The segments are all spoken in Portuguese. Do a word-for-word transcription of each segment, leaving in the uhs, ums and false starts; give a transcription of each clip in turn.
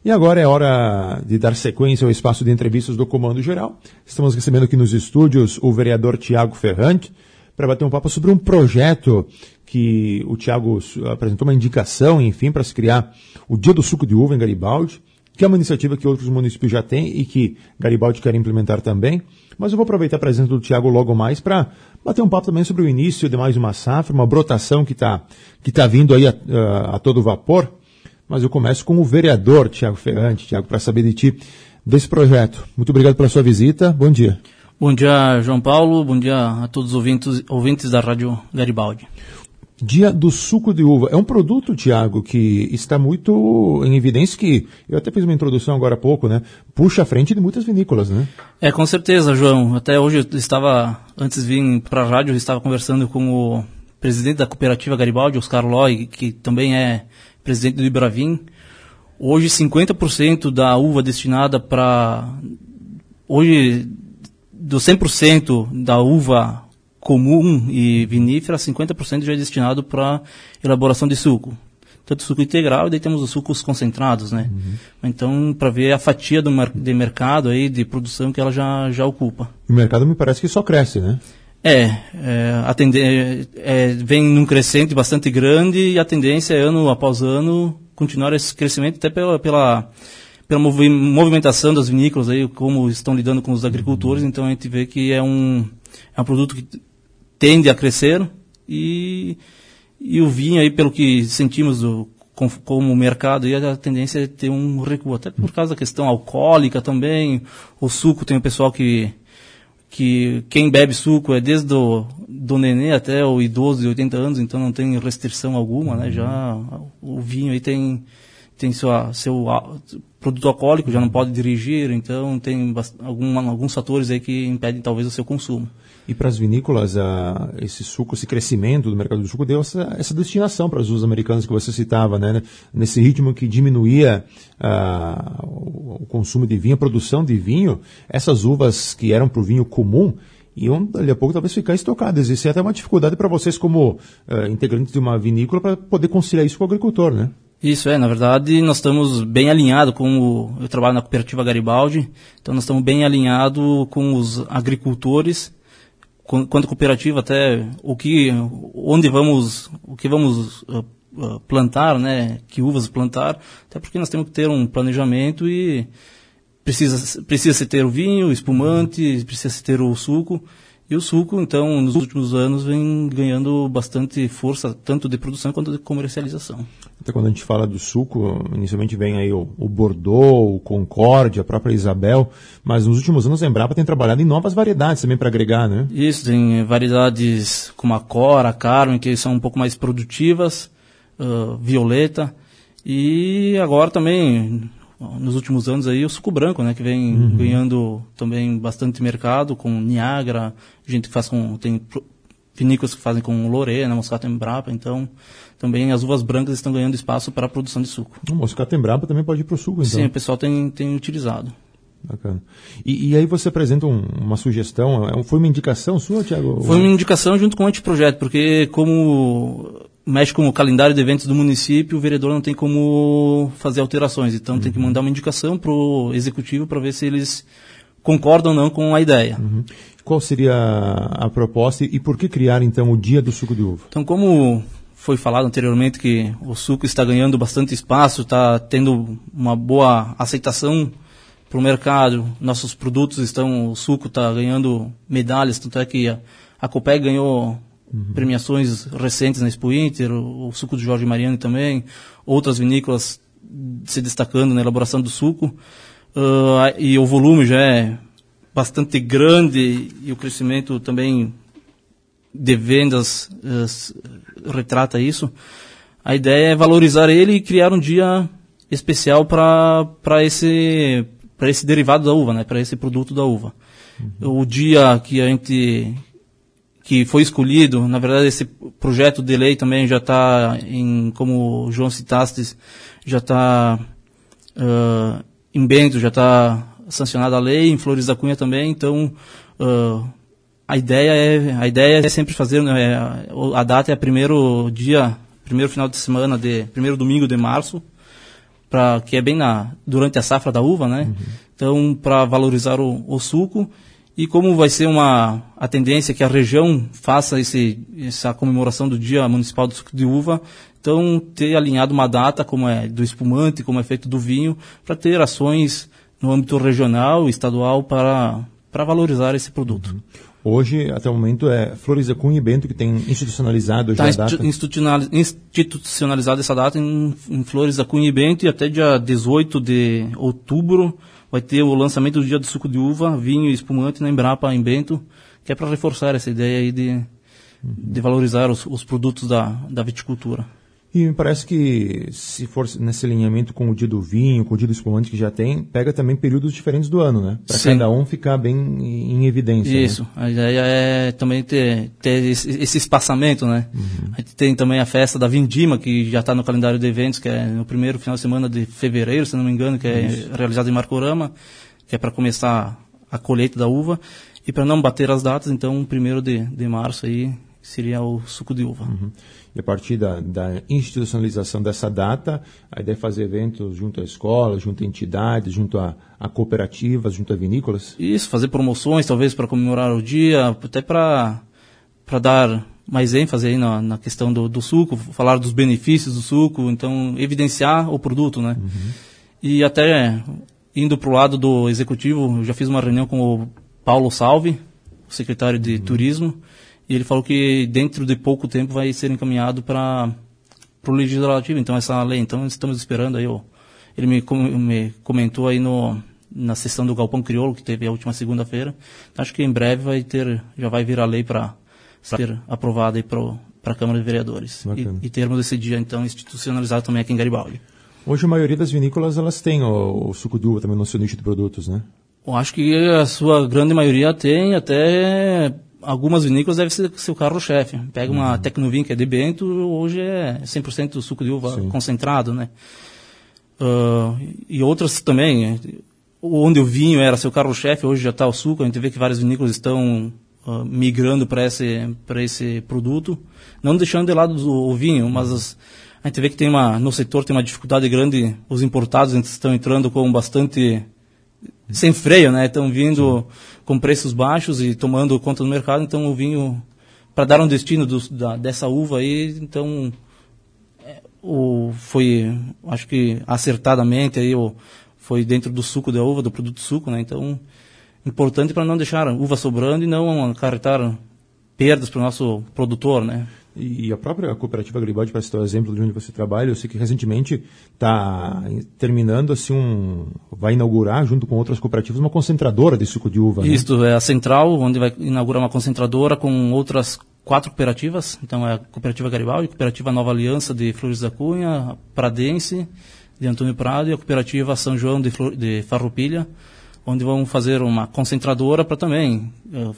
E agora é hora de dar sequência ao espaço de entrevistas do Comando Geral. Estamos recebendo aqui nos estúdios o vereador Tiago Ferrante para bater um papo sobre um projeto que o Tiago apresentou uma indicação, enfim, para se criar o Dia do Suco de Uva em Garibaldi, que é uma iniciativa que outros municípios já têm e que Garibaldi quer implementar também. Mas eu vou aproveitar a presença do Tiago logo mais para bater um papo também sobre o início de mais uma safra, uma brotação que está que tá vindo aí a, a, a todo vapor. Mas eu começo com o vereador Tiago Ferrante. Tiago, para saber de ti, desse projeto. Muito obrigado pela sua visita. Bom dia. Bom dia, João Paulo. Bom dia a todos os ouvintes, ouvintes da Rádio Garibaldi. Dia do Suco de Uva. É um produto, Tiago, que está muito em evidência, que eu até fiz uma introdução agora há pouco, né? Puxa a frente de muitas vinícolas, né? É, com certeza, João. Até hoje eu estava, antes de vir para a rádio, eu estava conversando com o presidente da cooperativa Garibaldi, Oscar Loi, que também é presidente do Ibravin. Hoje, cinquenta por cento da uva destinada para... Hoje, do cem por cento da uva comum e vinífera, cinquenta por cento já é destinado para elaboração de suco. Tanto suco integral, e daí temos os sucos concentrados, né? Uhum. Então, para ver a fatia do mar- de mercado aí, de produção que ela já, já ocupa. O mercado me parece que só cresce, né? É, é, a tende- é, vem num crescente bastante grande e a tendência é, ano após ano, continuar esse crescimento até pela, pela, pela movi- movimentação das vinícolas, aí, como estão lidando com os agricultores. Uhum. Então a gente vê que é um, é um produto que tende a crescer e, e o vinho, aí, pelo que sentimos do, com, como mercado, aí, a tendência é ter um recuo, até por causa da questão alcoólica também. O suco, tem o pessoal que... que quem bebe suco é desde o do nenê até o idoso de oitenta anos, então não tem restrição alguma, né? Já o vinho aí tem, tem sua, seu produto alcoólico, já não pode dirigir, então tem algum, alguns fatores aí que impedem talvez o seu consumo. E para as vinícolas, a, esse suco, esse crescimento do mercado do suco deu essa, essa destinação para as uvas americanas que você citava, né? Nesse ritmo que diminuía a, o, o consumo de vinho, a produção de vinho, essas uvas que eram para o vinho comum iam, dali a pouco, talvez ficar estocadas. Isso é até uma dificuldade para vocês como uh, integrantes de uma vinícola para poder conciliar isso com o agricultor, né? Isso, é, na verdade, nós estamos bem alinhados com o... Eu trabalho na cooperativa Garibaldi, então nós estamos bem alinhados com os agricultores. Quanto cooperativa, até o que, onde vamos, o que vamos uh, uh, plantar, né, que uvas plantar, até porque nós temos que ter um planejamento e precisa, precisa se ter o vinho, o espumante, precisa se ter o suco. E o suco, então, nos últimos anos vem ganhando bastante força, tanto de produção quanto de comercialização. Até quando a gente fala do suco, inicialmente vem aí o, o Bordeaux, o Concorde, a própria Isabel, mas nos últimos anos a Embrapa tem trabalhado em novas variedades também para agregar, né? Isso, tem variedades como a Cora, a Carmen, que são um pouco mais produtivas, uh, Violeta, e agora também... Nos últimos anos aí o suco branco, né, que vem uhum. ganhando também bastante mercado com Niagara, gente que faz com, tem vinícolas que fazem com Lorena, Moscato Embrapa, então também as uvas brancas estão ganhando espaço para a produção de suco. O Moscato Embrapa também pode ir para o suco, então? Sim, o pessoal tem, tem utilizado. Bacana. E, e aí você apresenta um, uma sugestão, foi uma indicação sua, Tiago? Foi uma indicação junto com o anteprojeto, porque como mexe com o calendário de eventos do município, o vereador não tem como fazer alterações, então uhum. tem que mandar uma indicação para o executivo para ver se eles concordam ou não com a ideia. Uhum. Qual seria a proposta e por que criar então o Dia do Suco de Uva? Então, como foi falado anteriormente que o suco está ganhando bastante espaço, está tendo uma boa aceitação para o mercado, nossos produtos estão, o suco está ganhando medalhas, tanto é que a, a Copeg ganhou uhum. premiações recentes na Expo Inter, o, o suco de Jorge Mariani também, outras vinícolas se destacando na elaboração do suco, uh, e o volume já é bastante grande e o crescimento também de vendas uh, retrata isso. A ideia é valorizar ele e criar um dia especial para esse para esse derivado da uva, né, para esse produto da uva. Uhum. O dia que a gente que foi escolhido, na verdade esse projeto de lei também já está em, como o João citaste, já está uh, em Bento, já está sancionada a lei, em Flores da Cunha também, então uh, a ideia é a ideia é sempre fazer, né, a data é primeiro dia, primeiro final de semana de primeiro domingo de março, pra, que é bem na, durante a safra da uva, né? Uhum. Então, para valorizar o, o suco. E como vai ser uma a tendência que a região faça esse, essa comemoração do Dia Municipal do Suco de Uva, então ter alinhado uma data como é do espumante, como é feito do vinho, para ter ações no âmbito regional, estadual, para, para valorizar esse produto. Uhum. Hoje, até o momento, é Flores da Cunha e Bento que tem institucionalizado já tá a data? Está institucionalizada essa data em, em Flores da Cunha e Bento, e até dia dezoito de outubro vai ter o lançamento do Dia do Suco de Uva, vinho e espumante na Embrapa, em Bento, que é para reforçar essa ideia aí de, uhum. de valorizar os, os produtos da, da viticultura. E me parece que, se for nesse alinhamento com o dia do vinho, com o dia do espumante que já tem, pega também períodos diferentes do ano, né? Para cada um ficar bem em evidência. Isso. Né? A ideia é também ter, ter esse, esse espaçamento, né? Uhum. A gente tem também a festa da Vindima, que já está no calendário de eventos, que é no primeiro final de semana de fevereiro, se não me engano, que é Isso. realizado em Marcorama, que é para começar a colheita da uva. E para não bater as datas, então, primeiro de, de março aí seria o suco de uva. Uhum. E a partir da, da institucionalização dessa data, a ideia é fazer eventos junto à escola, junto a entidades, junto a, a cooperativas, junto a vinícolas? Isso, fazer promoções, talvez, para comemorar o dia, até para para dar mais ênfase aí na, na questão do, do suco, falar dos benefícios do suco, então evidenciar o produto, né? Uhum. E até indo para o lado do executivo, eu já fiz uma reunião com o Paulo Salve, o secretário de uhum. Turismo, e ele falou que dentro de pouco tempo vai ser encaminhado para o legislativo, então essa lei. Então estamos esperando aí. Ó, ele me, com, me comentou aí no, na sessão do Galpão Crioulo, que teve a última segunda-feira. Então, acho que em breve vai ter, já vai vir a lei para ser aprovada aí para a Câmara de Vereadores. E, e termos esse dia, então, institucionalizado também aqui em Garibaldi. Hoje a maioria das vinícolas elas têm o, o suco de uva também no seu nicho de produtos, né? Eu acho que a sua grande maioria tem, até algumas vinícolas devem ser seu carro-chefe. Pega uma uhum. Tecnovin, que é de Bento, hoje é cem por cento suco de uva Sim. concentrado, né? Uh, e outras também, onde o vinho era seu carro-chefe, hoje já está o suco. A gente vê que várias vinícolas estão uh, migrando para esse, para esse produto, não deixando de lado o, o vinho, mas as, a gente vê que tem uma, no setor tem uma dificuldade grande, os importados estão entrando com bastante sem freio, né? Estão vindo Sim. com preços baixos e tomando conta do mercado, então o vinho, para dar um destino do, da, dessa uva aí, então é, o, foi, acho que acertadamente aí, o, foi dentro do suco da uva, do produto suco, né? Então, importante para não deixar uva sobrando e não acarretar perdas para o nosso produtor, né? E a própria cooperativa Garibaldi, para citar o exemplo de onde você trabalha, eu sei que recentemente está terminando, assim, um, vai inaugurar, junto com outras cooperativas, uma concentradora de suco de uva. Isso, né? É a central, onde vai inaugurar uma concentradora com outras quatro cooperativas. Então, é a Cooperativa Garibaldi, a Cooperativa Nova Aliança de Flores da Cunha, a Pradense, de Antônio Prado, e a Cooperativa São João de, Flor, de Farroupilha, onde vão fazer uma concentradora para também Uh,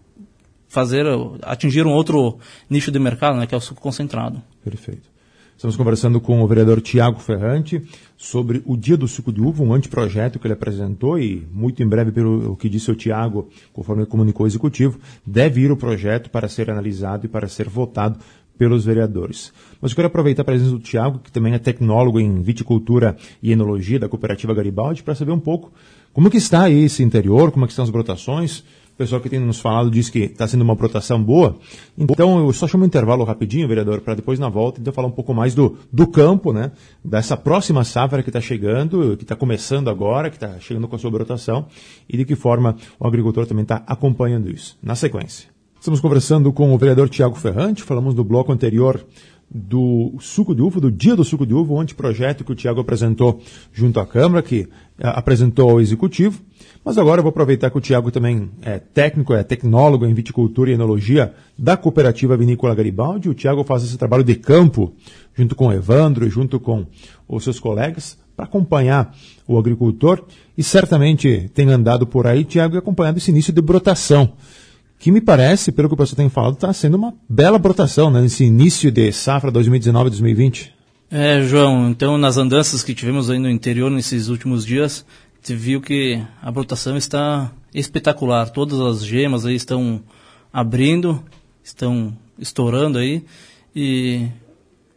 fazer, atingir um outro nicho de mercado, né, que é o suco concentrado. Perfeito. Estamos conversando com o vereador Tiago Ferrante sobre o Dia do Suco de Uva, um anteprojeto que ele apresentou e muito em breve, pelo que disse o Tiago, conforme ele comunicou o executivo, deve ir o projeto para ser analisado e para ser votado pelos vereadores. Mas eu quero aproveitar a presença do Tiago, que também é tecnólogo em viticultura e enologia da Cooperativa Garibaldi, para saber um pouco como que está aí esse interior, como é que estão as brotações. O pessoal que tem nos falado diz que está sendo uma brotação boa. Então, eu só chamo um intervalo rapidinho, vereador, para depois, na volta, então, falar um pouco mais do, do campo, né? Dessa próxima safra que está chegando, que está começando agora, que está chegando com a sua brotação, e de que forma o agricultor também está acompanhando isso. Na sequência. Estamos conversando com o vereador Tiago Ferrante, falamos no bloco anterior do suco de uva, do Dia do Suco de Uva, um anteprojeto que o Tiago apresentou junto à Câmara, que a, apresentou ao Executivo. Mas agora eu vou aproveitar que o Tiago também é técnico, é tecnólogo em viticultura e enologia da Cooperativa Vinícola Garibaldi. O Tiago faz esse trabalho de campo, junto com o Evandro e junto com os seus colegas, para acompanhar o agricultor. E certamente tem andado por aí, Tiago, e acompanhado esse início de brotação, que me parece, pelo que o pessoal tem falado, está sendo uma bela brotação, né, nesse início de safra dois mil e dezenove, dois mil e vinte. É, João, então nas andanças que tivemos aí no interior nesses últimos dias, você viu que a brotação está espetacular. Todas as gemas aí estão abrindo, estão estourando aí. E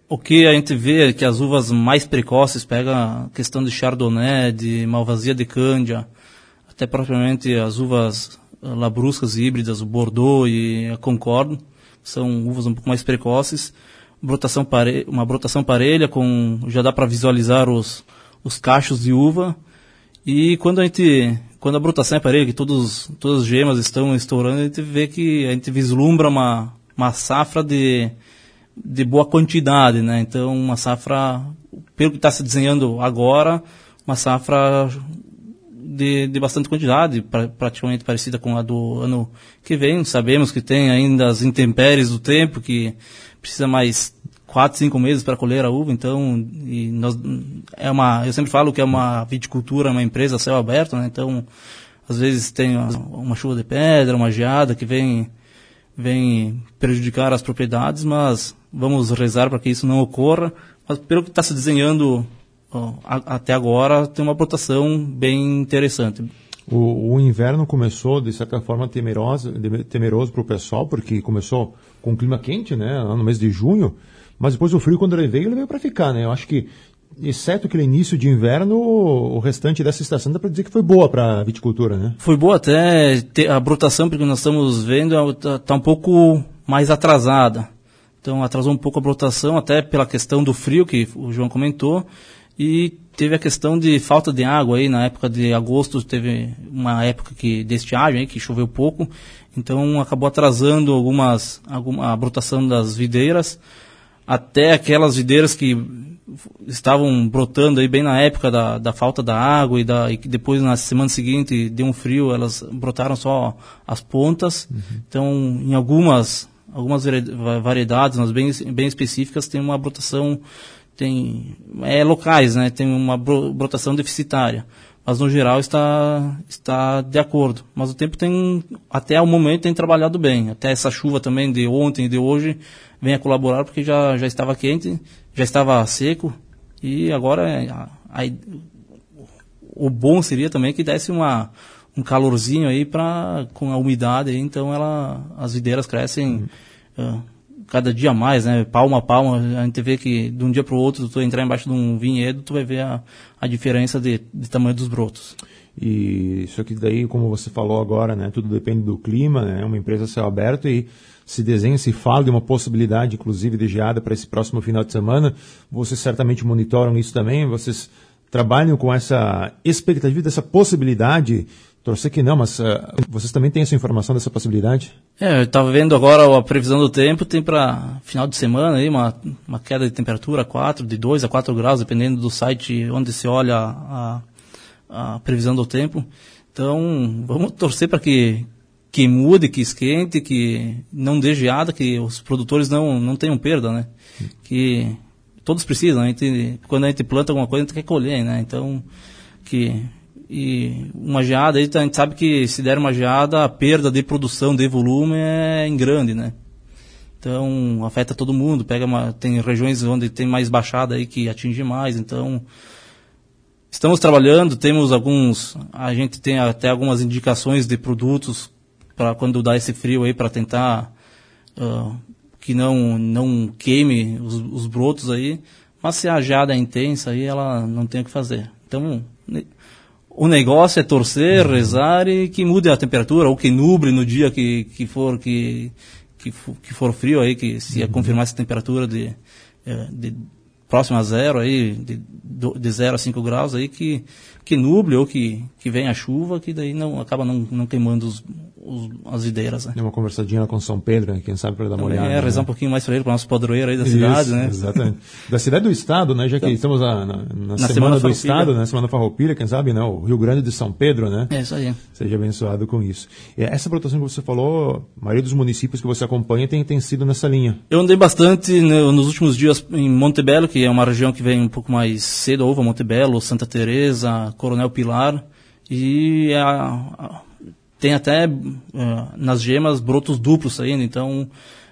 o que a gente vê é que as uvas mais precoces pega a questão de Chardonnay, de Malvasia de Cândia, até propriamente as uvas labruscas híbridas, o Bordeaux e a Concorde, são uvas um pouco mais precoces. Brotação pare... Uma brotação parelha, com... já dá para visualizar os, os cachos de uva. E quando a gente, quando a brotação é parelha, que todos, todas as gemas estão estourando, a gente vê que a gente vislumbra uma, uma safra de, de boa quantidade, né? Então, uma safra, pelo que está se desenhando agora, uma safra de, de bastante quantidade, pra, praticamente parecida com a do ano que vem. Sabemos que tem ainda as intempéries do tempo, que precisa mais quatro, cinco meses para colher a uva, então e nós, é uma, eu sempre falo que é uma viticultura, uma empresa a céu aberto, né? Então às vezes tem uma, uma chuva de pedra, uma geada que vem, vem prejudicar as propriedades, mas vamos rezar para que isso não ocorra. Mas pelo que está se desenhando ó, a, até agora, tem uma brotação bem interessante. O, o inverno começou, de certa forma, temeroso, temeroso para o pessoal, porque começou com um clima quente, né, no mês de junho, mas depois o frio, quando ele veio, ele veio para ficar, né? Eu acho que, exceto aquele início de inverno, o restante dessa estação dá para dizer que foi boa para a viticultura, né? Foi boa até a brotação, porque nós estamos vendo, está tá um pouco mais atrasada. Então atrasou um pouco a brotação, até pela questão do frio que o João comentou, e teve a questão de falta de água aí, na época de agosto teve uma época que, de estiagem aí, que choveu pouco, então acabou atrasando algumas, alguma, a brotação das videiras, até aquelas videiras que estavam brotando aí bem na época da, da falta da água e, da, e que depois na semana seguinte deu um frio, elas brotaram só as pontas. Uhum. Então em algumas, algumas variedades, mas bem, bem específicas, tem uma brotação, tem, é locais, né? Tem uma brotação deficitária. Mas no geral está, está de acordo. Mas o tempo tem, até o momento, tem trabalhado bem. Até essa chuva também de ontem e de hoje vem a colaborar, porque já, já estava quente, já estava seco. E agora a, a, o bom seria também que desse uma, um calorzinho aí pra, com a umidade. Aí, então ela, as videiras crescem uh, cada dia mais, né? Palma a palma. A gente vê que de um dia para o outro, tu entrar embaixo de um vinhedo, tu vai ver a, a diferença de, de tamanho dos brotos. E isso aqui daí, como você falou agora, né? Tudo depende do clima, né? É uma empresa a céu aberto e se desenha, se fala de uma possibilidade, inclusive, de geada para esse próximo final de semana. Vocês certamente monitoram isso também, vocês trabalham com essa expectativa dessa possibilidade. Torcer que não, mas uh, vocês também têm essa informação dessa possibilidade? É, eu estava vendo agora a previsão do tempo, tem para final de semana aí uma, uma queda de temperatura quatro, de dois a quatro graus, dependendo do site onde se olha a, a previsão do tempo. Então, vamos torcer para que, que mude, que esquente, que não dê geada, que os produtores não, não tenham perda, né? Hum. Que todos precisam, a gente, quando a gente planta alguma coisa, a gente quer colher, né? Então, que... E uma geada, aí a gente sabe que se der uma geada, a perda de produção, de volume é em grande, né? Então, afeta todo mundo. Pega uma, tem regiões onde tem mais baixada aí que atinge mais. Então, estamos trabalhando, temos alguns, a gente tem até algumas indicações de produtos para quando dá esse frio aí, para tentar uh, que não, não queime os, os brotos aí. Mas se a geada é intensa, aí ela não tem o que fazer. Então, o negócio é torcer, rezar e que mude a temperatura, ou que nuble no dia que, que, for, que, que, for, que for frio, aí, que se uhum. confirmar essa temperatura de, de próxima a zero, aí, de, de zero a cinco graus, aí, que, que nuble ou que, que venha a chuva, que daí não, acaba não, não queimando os, os, as videiras. Né? Tem uma conversadinha lá com São Pedro, né? Quem sabe para dar uma olhada. É, rezar né? um pouquinho mais para ele, para o nosso padroeiro aí da Isso, cidade, né? Exatamente. Da cidade do estado, né? Já que então, estamos na, na, na, na semana, semana do estado, né? Semana Farroupilha, quem sabe, né? O Rio Grande de São Pedro, né? É isso aí. Seja abençoado com isso. E essa brotação que você falou, a maioria dos municípios que você acompanha tem, tem sido nessa linha. Eu andei bastante né, nos últimos dias em Montebello, que é uma região que vem um pouco mais cedo, a uva, Montebello, Santa Teresa, Coronel Pilar, e a, a, tem até uh, nas gemas brotos duplos saindo, então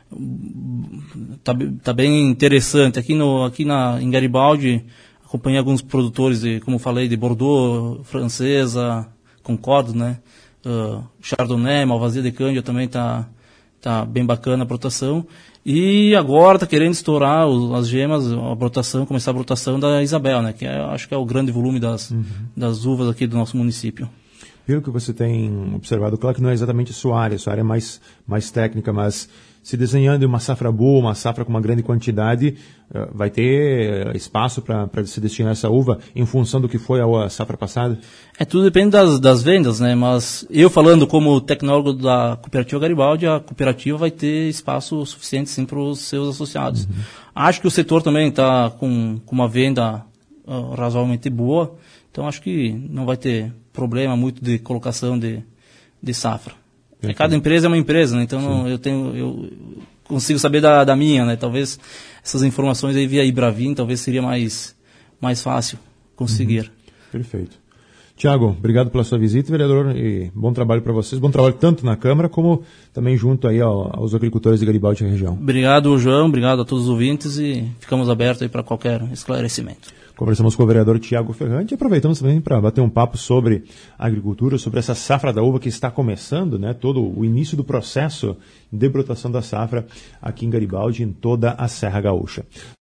tá, tá bem interessante. Aqui, no, aqui na, em Garibaldi, acompanhei alguns produtores, de, como falei, de Bordeaux, Francesa, Concorde, né? Uh, Chardonnay, Malvasia de Cândia também está tá bem bacana a brotação. E agora está querendo estourar os, as gemas, a brotação, começar a brotação da Isabel, né? Que é, acho que é o grande volume das, uhum. das uvas aqui do nosso município. Pelo que você tem observado, claro que não é exatamente a sua área, a sua área é mais, mais técnica, mas se desenhando uma safra boa, uma safra com uma grande quantidade, uh, vai ter espaço para se destinar essa uva em função do que foi a safra passada? É, tudo depende das, das vendas, né? Mas eu falando como tecnólogo da Cooperativa Garibaldi, a cooperativa vai ter espaço suficiente sim para os seus associados. Uhum. Acho que o setor também está com, com uma venda uh, razoavelmente boa, então acho que não vai ter problema muito de colocação de, de safra. É, cada empresa é uma empresa, né? Então não, eu tenho eu consigo saber da, da minha, né? Talvez essas informações aí via Ibravin, talvez seria mais, mais fácil conseguir. Uhum. Perfeito. Tiago, obrigado pela sua visita, vereador, e bom trabalho para vocês. Bom trabalho tanto na Câmara como também junto aí ao, aos agricultores de Garibaldi e região. Obrigado, João, obrigado a todos os ouvintes e ficamos abertos aí para qualquer esclarecimento. Conversamos com o vereador Tiago Ferrante e aproveitamos também para bater um papo sobre agricultura, sobre essa safra da uva que está começando, né, todo o início do processo de brotação da safra aqui em Garibaldi, em toda a Serra Gaúcha.